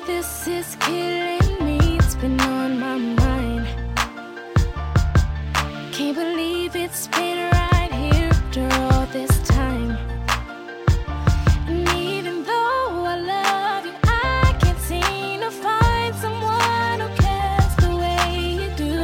This is killing me, it's been on my mind. Can't believe it's been right here after all this time. And even though I love you, I can't seem to find someone who cares the way you do.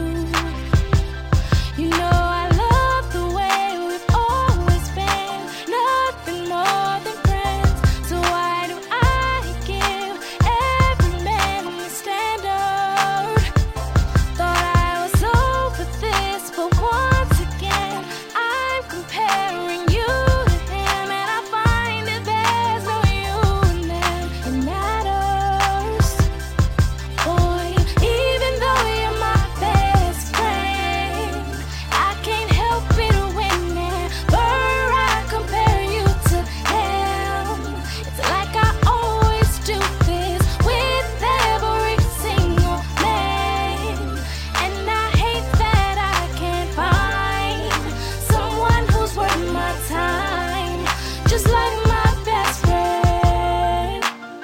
You know I love the way we've always been, nothing more than friends. So why do I give every man the standard? Thought I was over this, but once again I'm comparing you to him, and I find that there's no you in them. It matters, boy. Even though you're my best friend, I can't help it whenever I compare you to him. It's like I always do this with every single man, and I hate that I can't find someone who's worth my time, just like my best friend.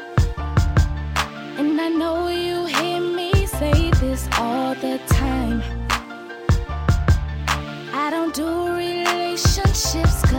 And I know you hear me say this all the time. I don't do relationships